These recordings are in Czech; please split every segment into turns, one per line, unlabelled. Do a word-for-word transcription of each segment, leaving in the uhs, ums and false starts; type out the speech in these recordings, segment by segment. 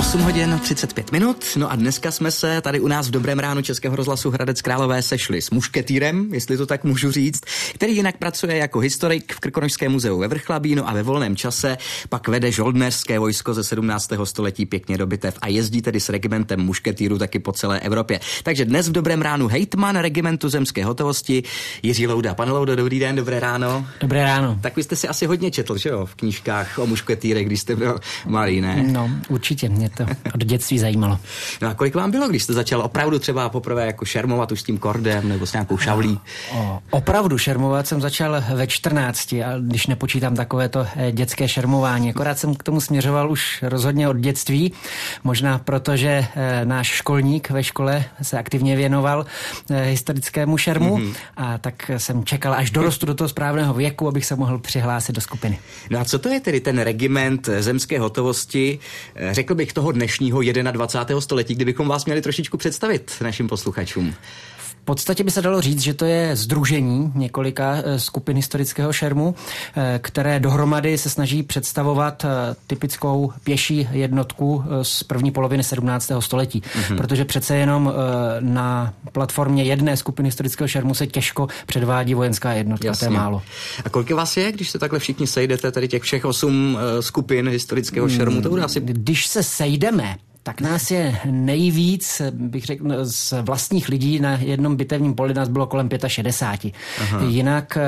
osm hodin třicet pět minut, no a dneska jsme se tady u nás v Dobrém ránu Českého rozhlasu Hradec Králové sešli s mušketýrem, jestli to tak můžu říct, který jinak pracuje jako historik v Krkonošském muzeu ve Vrchlabí, a ve volném čase pak vede žoldnéřské vojsko ze sedmnáctého století pěkně do bitev a jezdí tedy s regimentem mušketýrů taky po celé Evropě. Takže dnes v Dobrém ránu hejtman regimentu zemské hotovosti Jiří Louda. Pane Loudo, dobrý den, dobré ráno.
Dobré ráno.
Tak vy jste si asi hodně četl, že jo, v knížkách o mušketýrech, když jste byl malý, ne?
No, určitě, mě to od dětství zajímalo.
No a kolik vám bylo, když jste začal opravdu třeba poprvé jako šermovat už s tím kordem nebo s nějakou šavlí?
O, opravdu šermovat jsem začal ve čtrnácti, a když nepočítám takové to dětské šermování. Akorát jsem k tomu směřoval už rozhodně od dětství, možná proto, že náš školník ve škole se aktivně věnoval historickému šermu, mm-hmm. a tak jsem čekal, až dorostu do toho správného věku, abych se mohl přihlásit do skupiny.
No a co to je tedy ten regiment zemské hotovosti, řekl bych toho dnešního dvacátého prvního století, kdybychom vás měli trošičku představit našim posluchačům?
V podstatě by se dalo říct, že to je sdružení několika skupin historického šermu, které dohromady se snaží představovat typickou pěší jednotku z první poloviny sedmnáctého století. Mm-hmm. Protože přece jenom na platformě jedné skupiny historického šermu se těžko předvádí vojenská jednotka. Jasně. To je málo.
A kolik vás je, když se takhle všichni sejdete, tady těch všech osm skupin historického šermu? To bude asi...
Když se sejdeme, tak nás je nejvíc, bych řekl, z vlastních lidí na jednom bitevním poli nás bylo kolem šedesát pět. Aha. Jinak,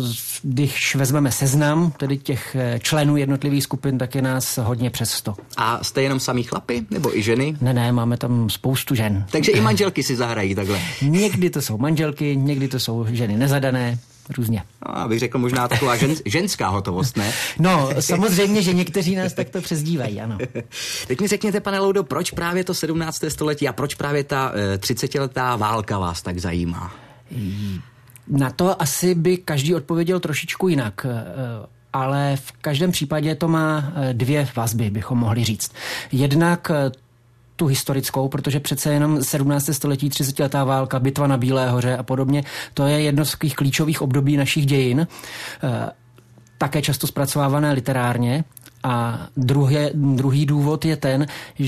když vezmeme seznam, tedy těch členů jednotlivých skupin, tak je nás hodně přes sto.
A jste jenom samý chlapi, nebo i ženy?
Ne, ne, máme tam spoustu žen.
Takže i manželky si zahrají takhle?
Někdy to jsou manželky, někdy to jsou ženy nezadané. Různě.
No, abych řekl možná taková žen, ženská hotovost, ne?
No, samozřejmě, že někteří nás takto přezdívají, ano.
Teď mi řekněte, pane Loudo, proč právě to sedmnácté století a proč právě ta třicetiletá válka vás tak zajímá?
Na to asi by každý odpověděl trošičku jinak. Ale v každém případě to má dvě vazby, bychom mohli říct. Jednak tu historickou, protože přece jenom sedmnácté století, třicetiletá válka, bitva na Bílé hoře a podobně, to je jedno z takových klíčových období našich dějin, také často zpracovávané literárně. A druhý, druhý důvod je ten,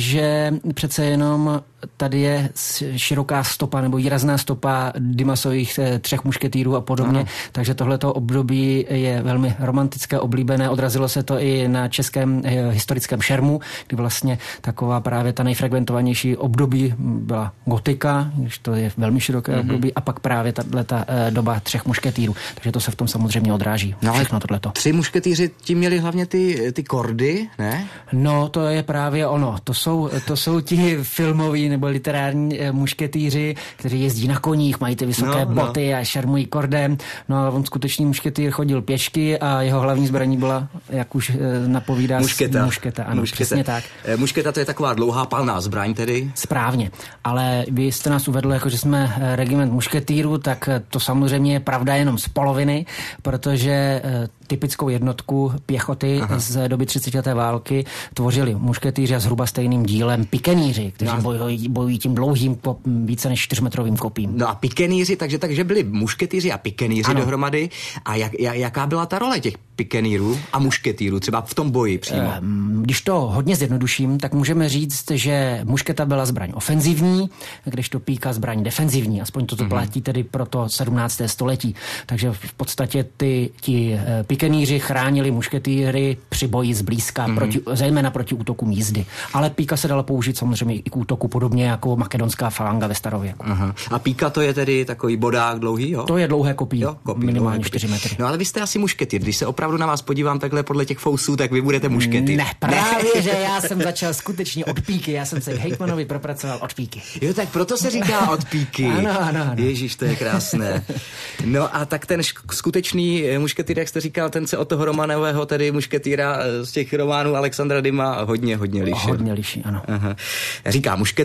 že přece jenom tady je široká stopa nebo výrazná stopa Dumasových třech mušketýrů a podobně, ano. Takže tohleto období je velmi romantické, oblíbené. Odrazilo se to i na českém historickém šermu, kdy vlastně taková právě ta nejfrekventovanější období byla gotika, když to je velmi široké mm-hmm. období, a pak právě tato doba třech mušketýrů. Takže to se v tom samozřejmě odráží.
No,
všechno tohleto.
Tři mušketýři tím měli hlavně ty, ty kordy, ne?
No, to je právě ono. To jsou, to jsou ti filmoví nebo literární mušketýři, kteří jezdí na koních, mají ty vysoké no, boty no. a šermují kordem. No a on skutečný mušketýr chodil pěšky a jeho hlavní zbraní byla, jak už napovídá,
mušketa.
mušketa. Ano,
mušketa.
Přesně tak.
Mušketa to je taková dlouhá palná zbraň tedy?
Správně. Ale vy jste nás uvedl, jako že jsme regiment mušketýrů, tak to samozřejmě je pravda jenom z poloviny, protože typickou jednotku pěchoty Aha. z doby třicetileté války tvořili mušketýři a zhruba stejným dílem pikeníři, kteří no. bojují, bojují tím dlouhým kop, více než čtyřmetrovým kopím.
No a pikeníři, takže, takže byli mušketýři a pikeníři ano. dohromady. A jak, jaká byla ta role těch pikenýrů a mušketýrů, třeba v tom boji přímo?
Když to hodně zjednoduším, tak můžeme říct, že mušketa byla zbraň ofenzivní, kdežto píka zbraň defenzivní. Aspoň toto mm-hmm. platí tedy pro to sedmnácté století. Takže v podstatě ty, ti pikeníři chránili mušketýry při boji zblízka, mm-hmm. proti, zejména proti útokům jízdy. Ale píka se dala použít samozřejmě i k útoku, podobně jako makedonská falanga ve starověku.
Aha. A píka to je tedy takový bodák dlouhý, jo?
To je dlouhé kopí, jo, kopí minimálně čtyři metry.
No ale vy jste asi mušketýr. Když se opravdu na vás podívám takhle podle těch fousů, tak vy budete mušketýr.
Ne, právě, ne. že já jsem začal skutečně od píky. Já jsem se k hejtmanovi propracoval od píky.
Jo, tak proto se říká od píky.
Ano, ano, ano.
Ježíš, to je krásné. No a tak ten skutečný mušketýr, jak jste říkal, ten se od toho romanového, tedy mušketýra z těch románů Alexandra Dyma hodně, hodně liší.
Hodně liší, ano.
Aha. Říká mušketýr.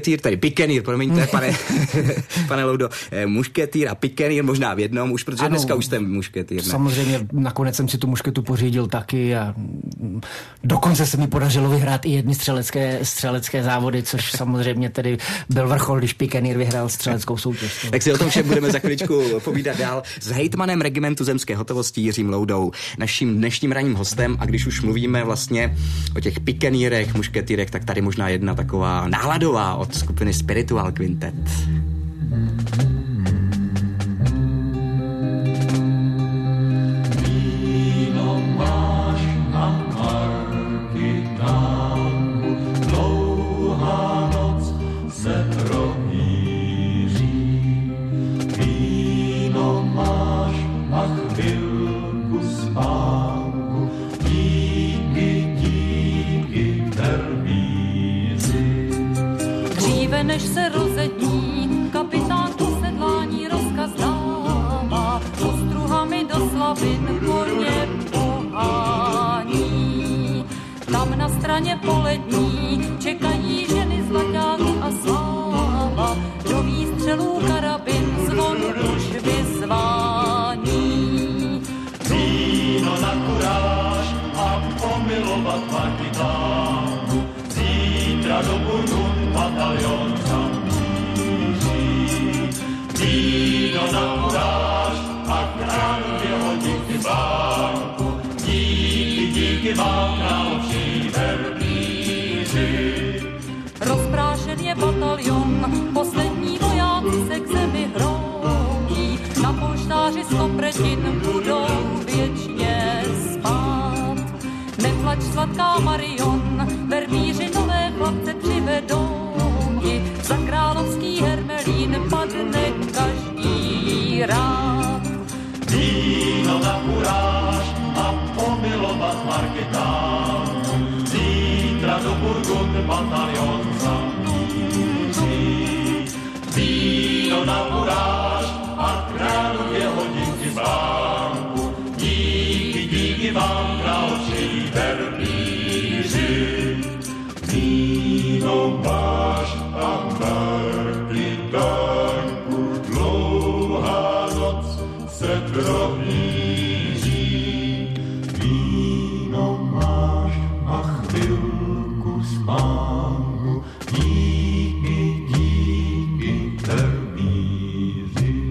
mušketýr, tady pikenýr, promiňte, pane, pane Loudo, mušketýr a pikenýr možná v jednom, už protože ano, dneska už jste mušketýr. Ne?
Samozřejmě nakonec jsem si tu mušketu pořídil taky a dokonce se mi podařilo vyhrát i jedny střelecké, střelecké závody, což samozřejmě tedy byl vrchol, když pikenýr vyhrál střeleckou soutěž.
Tak si o tom všem budeme za chviličku povídat dál s hejtmanem regimentu zemské hotovosti Jiřím Loudou, naším dnešním ranním hostem. A když už mluvíme vlastně o těch pikenýrech, mušketýrech, tak tady možná jedna taková náladová od skupiny Spiritual Quintet.
Než se rozední, kapitán po sedlání rozkaz dává, ostruhami do slavin koně pohání. Tam na straně polední čekají ženy zlaťáky a sláva, do výstřelů karabin zvon už vyzvání.
Víno na kuráž a pomilovat partizánu, zítra do Burgund batalion zamíří. Víno na kuráž a králově hodinky bánku, díky, díky vám, královští verbíři.
Rozprášen je batalion, poslední vojáci se k zemi hromí, na polštáři sto pretin budou věčně spát. Neplač, sladká Marion, verbíři nové chlapce přivedou ti, za královský hermelín padne každý rád.
Víno na kuráž a pomilovat marketánu, zítra do Burgund batalion zamíří. Víno na kuráž a králově hodinky zbánku, díky, díky vám, královští verbíři. Víno máš a marketánku, dlouhá noc se prohlíží. Víno máš a chvilku spánku, díky, díky verbíři.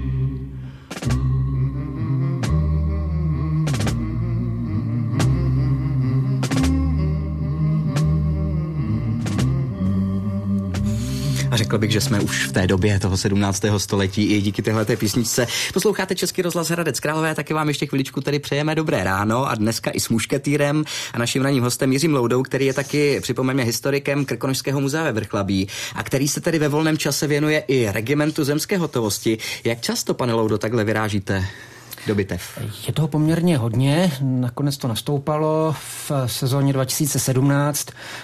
A řekl bych, že jsme už v té době toho sedmnáctého století i díky téhleté písničce. Posloucháte Český rozhlas Hradec Králové, taky vám ještě chviličku tady přejeme dobré ráno a dneska i s mušketýrem a naším ranním hostem Jiřím Loudou, který je taky, připomeňme, historikem Krkonošského muzea ve Vrchlabí a který se tedy ve volném čase věnuje i regimentu zemské hotovosti. Jak často, pane Loudo, takhle vyrážíte do bitev?
Je toho poměrně hodně, nakonec to nastoupalo v sezóně dva tisíce sedmnáct,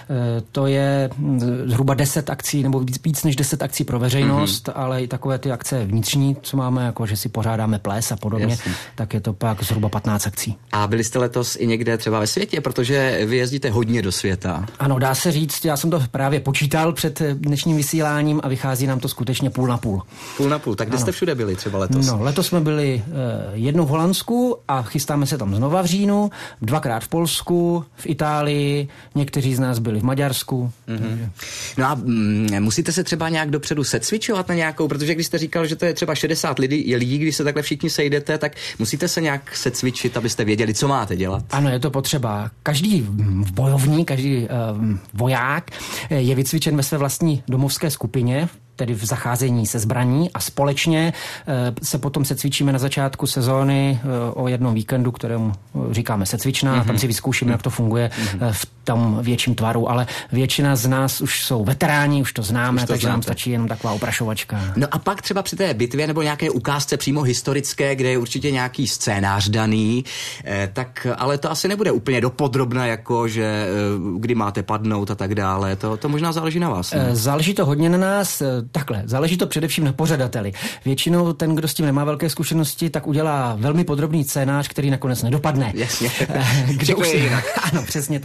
to je zhruba deset akcí, nebo víc, víc než deset akcí pro veřejnost, mm-hmm. ale i takové ty akce vnitřní, co máme, jako že si pořádáme ples a podobně, Jasně. tak je to pak zhruba patnáct akcí. A
byli jste letos i někde třeba ve světě, protože vy jezdíte hodně do světa.
Ano, dá se říct, já jsem to právě počítal před dnešním vysíláním a vychází nám to skutečně půl na půl.
Půl na půl, tak kde ano. jste všude byli třeba letos?
No, letos jsme byli uh, jednou v Holandsku a chystáme se tam znova v říjnu, dvakrát v Polsku, v Itálii, někteří z nás byli v Maďarsku.
Mm-hmm. No a mm, musíte se třeba nějak dopředu secvičovat na nějakou, protože když jste říkal, že to je třeba šedesát lidí, lidí, když se takhle všichni sejdete, tak musíte se nějak secvičit, abyste věděli, co máte dělat.
Ano, je to potřeba. Každý bojovník, každý uh, voják je vycvičen ve své vlastní domovské skupině, tedy v zacházení se zbraní a společně se potom secvičíme na začátku sezóny o jednom víkendu, kterému říkáme secvičná, mm-hmm. a tam si vyzkoušíme, jak to funguje mm-hmm. v tom větším tvaru, ale většina z nás už jsou veteráni, už to známe, už to takže znáte. Nám stačí jenom taková oprašovačka.
No a pak třeba při té bitvě nebo nějaké ukázce přímo historické, kde je určitě nějaký scénář daný, tak ale to asi nebude úplně dopodrobna, jako že kdy máte padnout a tak dále, to, to možná záleží na vás. Ne?
Záleží to hodně na nás. Takhle, záleží to především na pořadateli. Většinou ten, kdo s tím nemá velké zkušenosti, tak udělá velmi podrobný scénář, který nakonec nedopadne.
Jasně.
Kdo už si... jinak. Ano, přesně tak.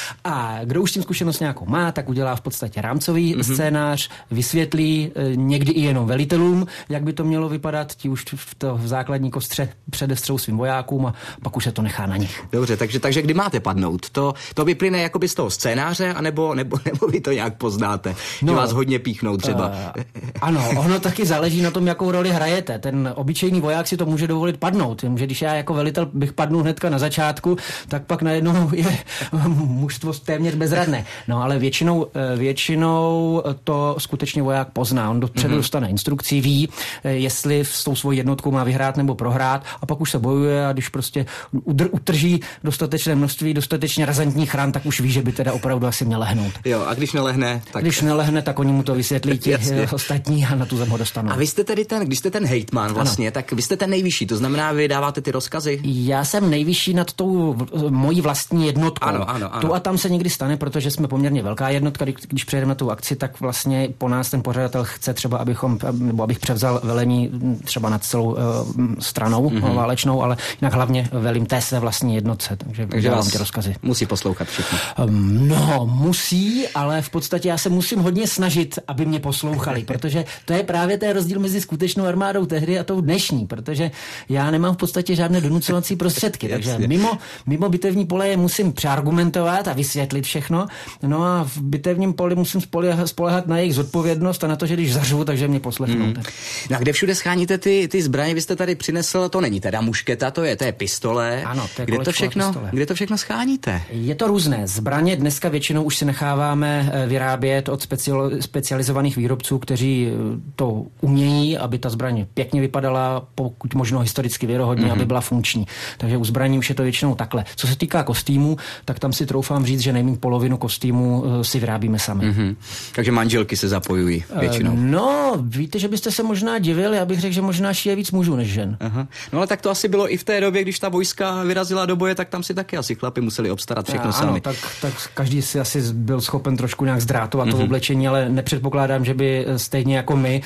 A kdo už s tím zkušenost nějakou má, tak udělá v podstatě rámcový mm-hmm. scénář, vysvětlí někdy i jenom velitelům, jak by to mělo vypadat, ti už v, to, v základní kostře předestřou svým vojákům a pak už se to nechá na nich.
Dobře, takže, takže kdy máte padnout? To, to vyplyne jakoby z toho scénáře, anebo, nebo, nebo vy to nějak poznáte? No, že vás hodně píchnou třeba. Uh,
ano, ono taky záleží na tom, jakou roli hrajete. Ten obyčejný voják si to může dovolit padnout. Že když já jako velitel bych padnul hnedka na začátku, tak pak najednou je mužstvo téměř bezradné. No ale většinou, většinou to skutečně voják pozná. On dopředu mm-hmm. dostane instrukci, ví, jestli s tou svojí jednotkou má vyhrát nebo prohrát a pak už se bojuje a když prostě udr- utrží dostatečné množství, dostatečně razantních ran, tak už ví, že by teda opravdu asi měl lehnout.
Jo, a když nelehne, tak...
Když nelehne, tak oni mu to vysvětlí ti ostatní a na tu zem ho dostanou.
A vy jste tedy ten, když jste ten hejtman vlastně, ano. tak vy jste ten nejvyšší, to znamená, vy dáváte ty rozkazy?
Já jsem nejvyšší nad tou mojí vlastní jednotkou.
Ano, ano, ano.
Tu a tam se někdy stane, protože jsme poměrně velká jednotka, když přejdeme na tu akci, tak vlastně po nás ten pořadatel chce třeba, abychom, nebo abych převzal velení třeba nad celou uh, stranou mm-hmm. válečnou, ale jinak hlavně velím té své vlastní jednotce, takže, takže dávám ty rozkazy.
Musí poslouchat všichni.
Um, no, musí, ale v podstatě já se musím hodně snažit, aby mě poslouchali, protože to je právě ten rozdíl mezi skutečnou armádou tehdy a tou dnešní, protože já nemám v podstatě žádné donucovací prostředky, takže mimo, mimo bitevní pole je musím přeargumentovat a vysvětlit všechno, no a v bitevním poli musím spolehat, spolehat na jejich zodpovědnost a na to, že když zařvu, takže mě poslechnou. Hmm.
No a kde všude scháníte ty, ty zbraně, vy jste tady přinesl, to není teda mušketa, to je, to je pistole.
Ano, to je
kde to všechno,
pistole.
Kde to všechno scháníte?
Je to různé. Zbraně dneska většinou už si necháváme vyrábět od specializovaných výrobců, kteří to umějí, aby ta zbraň pěkně vypadala, pokud možno historicky věrohodně, mm-hmm. aby byla funkční. Takže u zbraní už je to většinou takhle. Co se týká kostýmů, tak tam si troufám říct, že nejméně polovinu kostýmů si vyrábíme sami.
Mm-hmm. Takže manželky se zapojují většinou.
No, víte, že byste se možná divil, já bych řekl, že možná šije víc mužů než žen.
Aha. No ale tak to asi bylo i v té době, když ta vojska vyrazila do boje, tak tam si taky asi chlapi museli obstarat všechno
a,
sami.
Ano, tak, tak každý si asi byl schopen trošku nějak zdrátovat mm-hmm. to oblečení, ale nepředpokládám, že by stejně jako my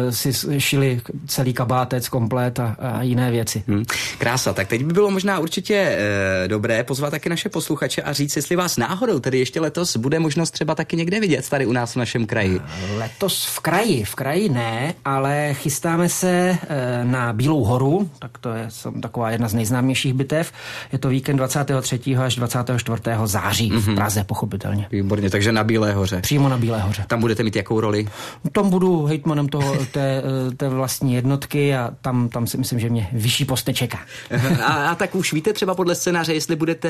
si šili celý kabátec, komplet a, a jiné věci.
Hmm. Krása, tak teď by bylo možná určitě e, dobré pozvat taky naše posluchače a říct, jestli vás náhodou tedy ještě letos bude možnost třeba taky někde vidět tady u nás v našem kraji.
Letos v kraji, v kraji ne, ale chystáme se e, na Bílou horu, tak to je taková jedna z nejznámějších bitev. Je to víkend dvacátého třetího až dvacátého čtvrtého září mm-hmm. v Praze, pochopitelně.
Výborně, takže na Bílé hoře.
Přímo na Bílé hoře.
Tam budete mít jakou roli?
Tam budu hejtmanem toho, té, té vlastní jednotky a tam, tam si myslím, že mě vyšší post nečeká.
A, a tak už víte třeba podle scénáře, jestli budete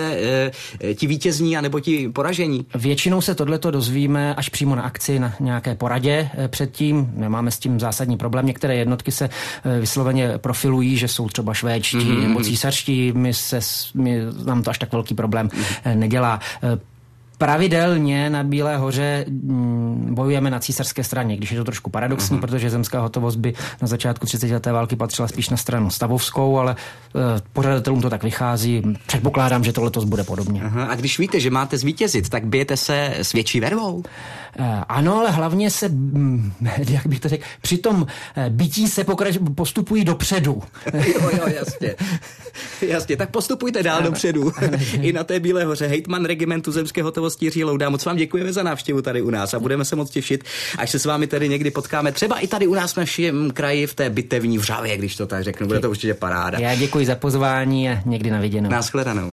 e, ti vítězní anebo ti poražení?
Většinou se tohleto dozvíme až přímo na akci, na nějaké poradě e, předtím. Nemáme s tím zásadní problém. Některé jednotky se e, vysloveně profilují, že jsou třeba švédští mm-hmm. nebo císařští. My se, my, nám to až tak velký problém mm-hmm. e, nedělá. E, Pravidelně na Bílé hoře bojujeme na císařské straně, když je to trošku paradoxní, uh-huh. protože zemská hotovost by na začátku třicetileté války patřila spíš na stranu stavovskou, ale uh, pořadatelům to tak vychází. Předpokládám, že to letos bude podobně.
Uh-huh. A když víte, že máte zvítězit, tak bijete se s větší vervou? Uh,
ano, ale hlavně se, hm, jak bych to řekl, při tom bytí se pokrač- postupují dopředu.
jo, jo, jasně. Jasně, tak postupujte dál ano. dopředu. I na té Bílé hoře. Hejtman regimentu zemské hotovosti Jiří Louda. Moc vám děkujeme za návštěvu tady u nás a budeme se moc těšit, až se s vámi tady někdy potkáme. Třeba i tady u nás v našem kraji v té bitevní Vřavě, když to tak řeknu. Bude to určitě paráda.
Já děkuji za pozvání a někdy na viděnou.
Nashledanou.